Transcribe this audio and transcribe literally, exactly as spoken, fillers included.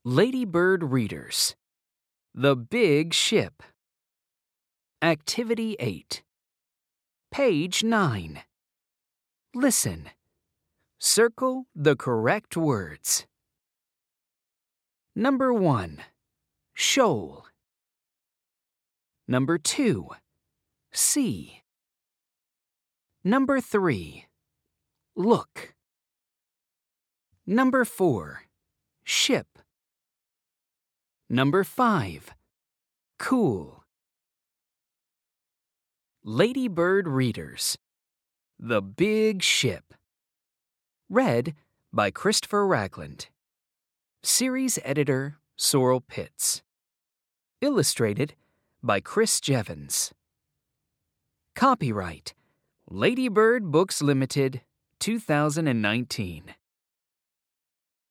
Ladybird Readers. The Big Ship. Activity eight. Page nine. Listen. Circle the correct words. Number one. Shoal. Number two. Sea. Number three. Look. Number four. Ship. Number five. Cool. Ladybird Readers. The Big Ship. Read by Christopher Ragland. Series editor, Sorrel Pitts. Illustrated by Chris Jevons. Copyright, Ladybird Books Limited, two thousand nineteen.